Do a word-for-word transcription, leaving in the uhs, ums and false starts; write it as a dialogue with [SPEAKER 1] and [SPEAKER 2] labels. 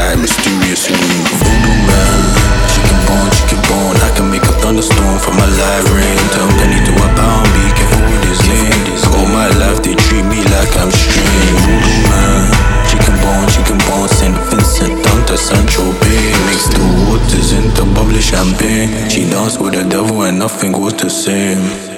[SPEAKER 1] like mysteriously. Voodoo man, chicken bone, chicken bone. I can make a thunderstorm from my live rain. Turn penny to a pound, be careful with his name. All my life they treat me like I'm strange. Voodoo man, chicken bone, chicken bone. Saint Vincent down to Sancho Bay. Mix the waters into bubbly champagne. She danced with the devil and nothing was the same.